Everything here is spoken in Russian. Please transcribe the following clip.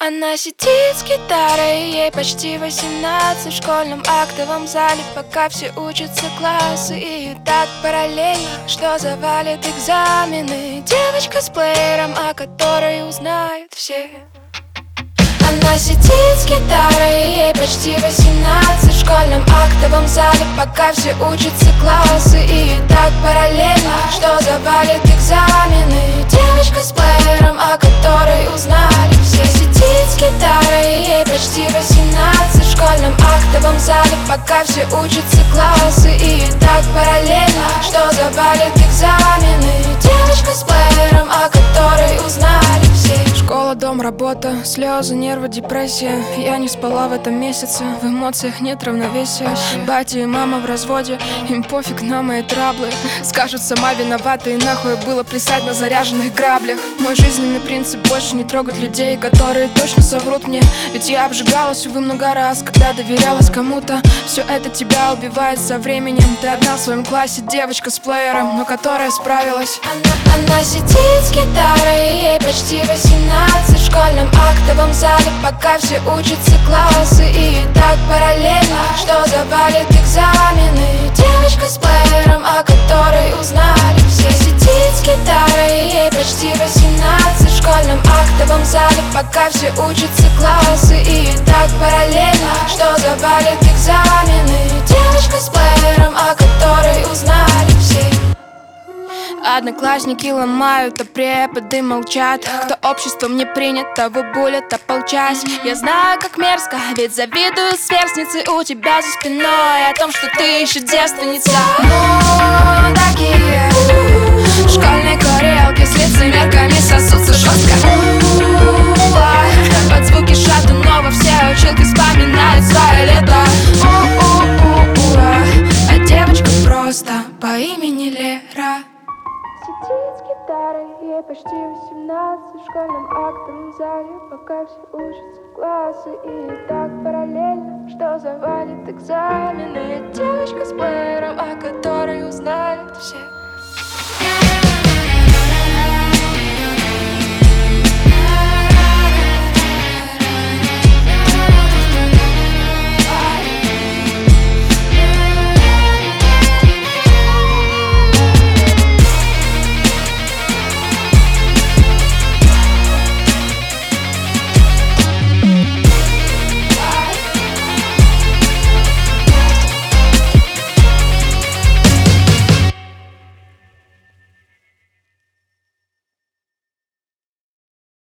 Она сидит с гитарой, ей почти 18. В школьном актовом зале, пока все учатся классы. И так параллельно, что завалит экзамены. Девочка с плеером, о которой узнают все. Она сидит с гитарой, ей почти 18. В школьном актовом зале, пока все учатся классы. И так параллельно, что завалит экзамены. Девочка с плеером, о которой узнали все. Сидит с гитарой, ей почти 18. В школьном актовом зале, пока все учатся классы. И так параллельно, что завалит экзамены. Девочка с плеером, о которой узнали все. Школа, дом, работа, слезы, нервы, депрессия. Я не спала в этом месяце, в эмоциях нет равновесия. Батя и мама в разводе, им пофиг на мои траблы. Скажут, сама виновата, и нахуй было плясать на заряженных граблях. Мой жизненный принцип — больше не трогать людей, которые точно соврут мне. Ведь я обжигалась, увы, много раз, когда доверялась кому-то. Все это тебя убивает со временем. Ты одна в своем классе, девочка с плеером, но которая справилась. Она сидит с гитарой, ей почти 18. В школьном актовом зале, пока все учатся классы. И так параллельно, что завалит экзамены. Девочка с плеером, о которой узнали все. Сидит с гитарой, ей почти 18. В школьном актовом зале, пока все учатся классы. И так параллельно, что завалит экзамены. Девочка с плеером, о которой узнали все. Одноклассники ломают, а преподы молчат. Кто обществом не принят, того булят ополчась. Я знаю, как мерзко, ведь завидую сверстницы у тебя за спиной о том, что ты еще девственница. Ну, такие Школьные курилки с лицемерками сосутся жестко. Под звуки шатунова все училки вспоминают свое лето. А девочка просто по имени Лера. сидит с гитарой, ей почти 18. В школьном актовом зале, пока все учатся классы. И так параллельно, что завалит экзамены. Девочка с плеером, о которой узнают все.